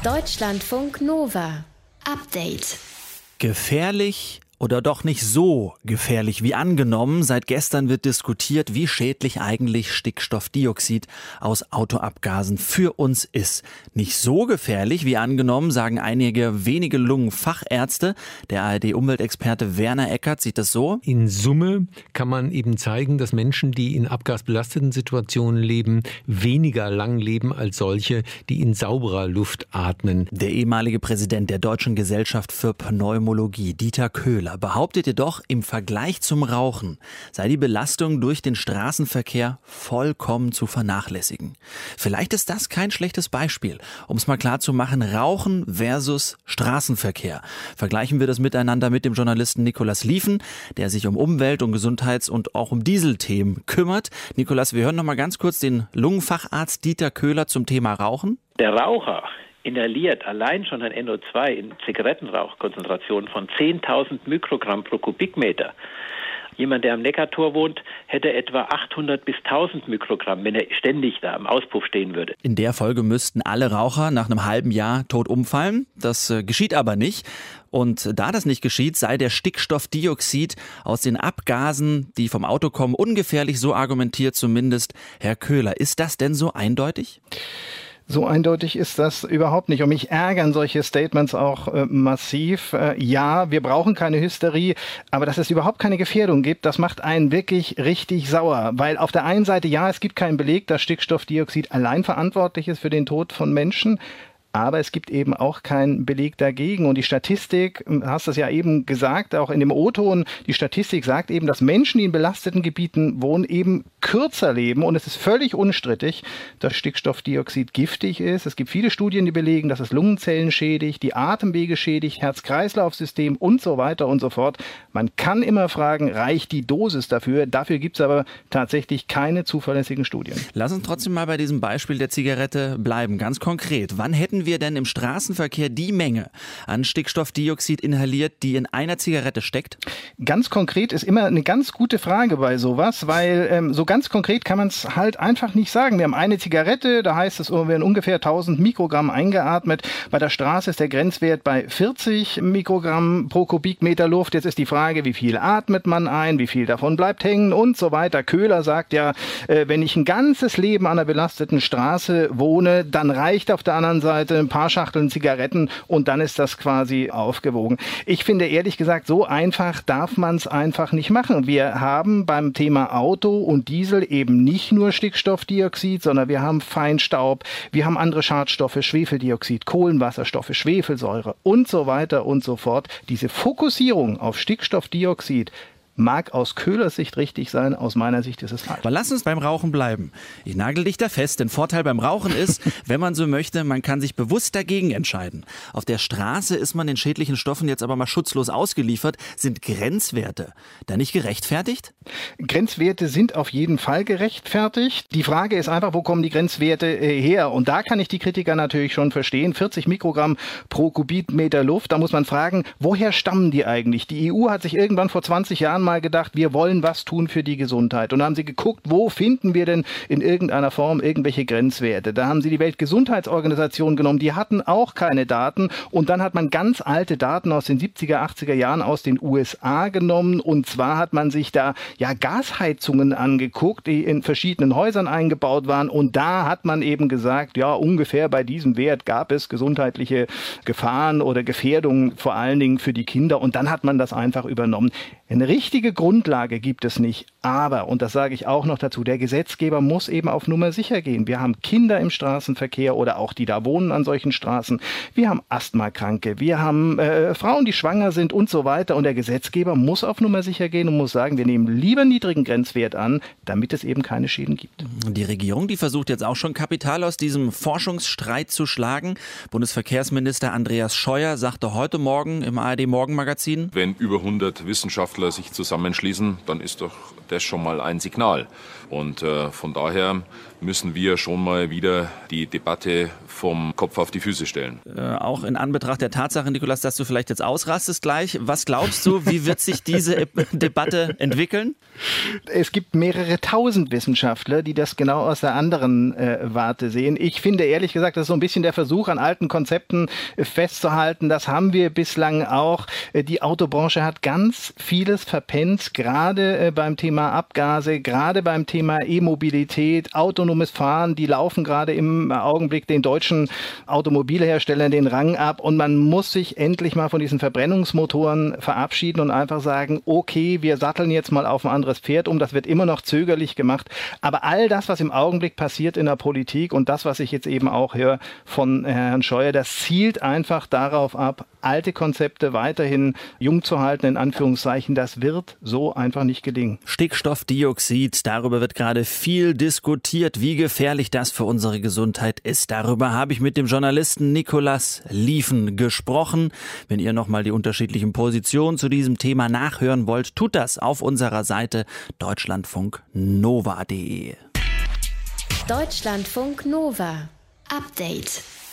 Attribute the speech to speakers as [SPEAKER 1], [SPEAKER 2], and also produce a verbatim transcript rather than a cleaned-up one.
[SPEAKER 1] Deutschlandfunk Nova. Update.
[SPEAKER 2] Gefährlich oder doch nicht so gefährlich wie angenommen. Seit gestern wird diskutiert, wie schädlich eigentlich Stickstoffdioxid aus Autoabgasen für uns ist. Nicht so gefährlich wie angenommen, sagen einige wenige Lungenfachärzte. Der A R D-Umweltexperte Werner Eckert sieht das so.
[SPEAKER 3] In Summe kann man eben zeigen, dass Menschen, die in abgasbelasteten Situationen leben, weniger lang leben als solche, die in sauberer Luft atmen.
[SPEAKER 2] Der ehemalige Präsident der Deutschen Gesellschaft für Pneumologie, Dieter Köhler, behauptet jedoch, im Vergleich zum Rauchen sei die Belastung durch den Straßenverkehr vollkommen zu vernachlässigen. Vielleicht ist das kein schlechtes Beispiel, um es mal klar zu machen, Rauchen versus Straßenverkehr. Vergleichen wir das miteinander mit dem Journalisten Nikolaus Lieven, der sich um Umwelt- und Gesundheits- und auch um Dieselthemen kümmert. Nikolaus, wir hören noch mal ganz kurz den Lungenfacharzt Dieter Köhler zum Thema Rauchen.
[SPEAKER 4] Der Raucher inhaliert allein schon ein N O zwei in Zigarettenrauchkonzentrationen von zehntausend Mikrogramm pro Kubikmeter. Jemand, der am Neckartor wohnt, hätte etwa achthundert bis tausend Mikrogramm, wenn er ständig da am Auspuff stehen würde.
[SPEAKER 2] In der Folge müssten alle Raucher nach einem halben Jahr tot umfallen. Das äh, geschieht aber nicht. Und da das nicht geschieht, sei der Stickstoffdioxid aus den Abgasen, die vom Auto kommen, ungefährlich, so argumentiert zumindest Herr Köhler. Ist das denn so eindeutig?
[SPEAKER 5] So eindeutig ist das überhaupt nicht. Und mich ärgern solche Statements auch äh, massiv. Äh, ja, wir brauchen keine Hysterie, aber dass es überhaupt keine Gefährdung gibt, das macht einen wirklich richtig sauer. Weil auf der einen Seite, ja, es gibt keinen Beleg, dass Stickstoffdioxid allein verantwortlich ist für den Tod von Menschen. Aber es gibt eben auch keinen Beleg dagegen. Und die Statistik, du hast es ja eben gesagt, auch in dem O-Ton, die Statistik sagt eben, dass Menschen, die in belasteten Gebieten wohnen, eben kürzer leben. Und es ist völlig unstrittig, dass Stickstoffdioxid giftig ist. Es gibt viele Studien, die belegen, dass es Lungenzellen schädigt, die Atemwege schädigt, Herz-Kreislauf-System und so weiter und so fort. Man kann immer fragen, reicht die Dosis dafür? Dafür gibt es aber tatsächlich keine zuverlässigen Studien.
[SPEAKER 2] Lass uns trotzdem mal bei diesem Beispiel der Zigarette bleiben. Ganz konkret, wann hätten wir denn im Straßenverkehr die Menge an Stickstoffdioxid inhaliert, die in einer Zigarette steckt?
[SPEAKER 5] Ganz konkret ist immer eine ganz gute Frage bei sowas, weil ähm, so ganz konkret kann man es halt einfach nicht sagen. Wir haben eine Zigarette, da heißt es, wir werden ungefähr tausend Mikrogramm eingeatmet. Bei der Straße ist der Grenzwert bei vierzig Mikrogramm pro Kubikmeter Luft. Jetzt ist die Frage, wie viel atmet man ein, wie viel davon bleibt hängen und so weiter. Köhler sagt ja, äh, wenn ich ein ganzes Leben an einer belasteten Straße wohne, dann reicht auf der anderen Seite ein paar Schachteln Zigaretten und dann ist das quasi aufgewogen. Ich finde ehrlich gesagt, so einfach darf man es einfach nicht machen. Und wir haben beim Thema Auto und Diesel eben nicht nur Stickstoffdioxid, sondern wir haben Feinstaub, wir haben andere Schadstoffe, Schwefeldioxid, Kohlenwasserstoffe, Schwefelsäure und so weiter und so fort. Diese Fokussierung auf Stickstoffdioxid mag aus Köhlers Sicht richtig sein, aus meiner Sicht ist es falsch.
[SPEAKER 2] Aber lass uns beim Rauchen bleiben. Ich nagel dich da fest. Der Vorteil beim Rauchen ist, wenn man so möchte, man kann sich bewusst dagegen entscheiden. Auf der Straße ist man den schädlichen Stoffen jetzt aber mal schutzlos ausgeliefert. Sind Grenzwerte da nicht gerechtfertigt?
[SPEAKER 5] Grenzwerte sind auf jeden Fall gerechtfertigt. Die Frage ist einfach, wo kommen die Grenzwerte her? Und da kann ich die Kritiker natürlich schon verstehen. vierzig Mikrogramm pro Kubikmeter Luft. Da muss man fragen, woher stammen die eigentlich? Die E U hat sich irgendwann vor zwanzig Jahren mal gedacht, wir wollen was tun für die Gesundheit. Und da haben sie geguckt, wo finden wir denn in irgendeiner Form irgendwelche Grenzwerte. Da haben sie die Weltgesundheitsorganisation genommen, die hatten auch keine Daten. Und dann hat man ganz alte Daten aus den siebziger, achtziger Jahren aus den U S A genommen. Und zwar hat man sich da ja Gasheizungen angeguckt, die in verschiedenen Häusern eingebaut waren. Und da hat man eben gesagt, ja, ungefähr bei diesem Wert gab es gesundheitliche Gefahren oder Gefährdungen, vor allen Dingen für die Kinder. Und dann hat man das einfach übernommen. Eine richtige Grundlage gibt es nicht. Aber, und das sage ich auch noch dazu, der Gesetzgeber muss eben auf Nummer sicher gehen. Wir haben Kinder im Straßenverkehr oder auch die da wohnen an solchen Straßen. Wir haben Asthmakranke, wir haben äh, Frauen, die schwanger sind und so weiter. Und der Gesetzgeber muss auf Nummer sicher gehen und muss sagen, wir nehmen lieber einen niedrigen Grenzwert an, damit es eben keine Schäden gibt.
[SPEAKER 2] Die Regierung, die versucht jetzt auch schon Kapital aus diesem Forschungsstreit zu schlagen. Bundesverkehrsminister Andreas Scheuer sagte heute Morgen im A R D Morgenmagazin:
[SPEAKER 6] Wenn über hundert Wissenschaftler sich zusammen zusammenschließen, dann ist doch das schon mal ein Signal. Und äh, von daher müssen wir schon mal wieder die Debatte vom Kopf auf die Füße stellen.
[SPEAKER 2] Äh, auch in Anbetracht der Tatsache, Nikolaus, dass du vielleicht jetzt ausrastest gleich. Was glaubst du, wie wird sich diese e- Debatte entwickeln?
[SPEAKER 5] Es gibt mehrere tausend Wissenschaftler, die das genau aus der anderen äh, Warte sehen. Ich finde ehrlich gesagt, das ist so ein bisschen der Versuch, an alten Konzepten äh, festzuhalten. Das haben wir bislang auch. Äh, die Autobranche hat ganz vieles verpennt, gerade äh, beim Thema Abgase, gerade beim Thema E-Mobilität, autonomes Fahren. Die laufen gerade im Augenblick den deutschen Automobilherstellern den Rang ab. Und man muss sich endlich mal von diesen Verbrennungsmotoren verabschieden und einfach sagen, okay, wir satteln jetzt mal auf ein anderes Pferd um. Das wird immer noch zögerlich gemacht. Aber all das, was im Augenblick passiert in der Politik und das, was ich jetzt eben auch höre von Herrn Scheuer, das zielt einfach darauf ab, alte Konzepte weiterhin jung zu halten, in Anführungszeichen. Das wird so einfach nicht gelingen.
[SPEAKER 2] Stickstoffdioxid, darüber wird gerade viel diskutiert, wie gefährlich das für unsere Gesundheit ist. Darüber habe ich mit dem Journalisten Nikolaus Lieven gesprochen. Wenn ihr nochmal die unterschiedlichen Positionen zu diesem Thema nachhören wollt, tut das auf unserer Seite deutschlandfunk nova punkt de.
[SPEAKER 1] Deutschlandfunk Nova. Update.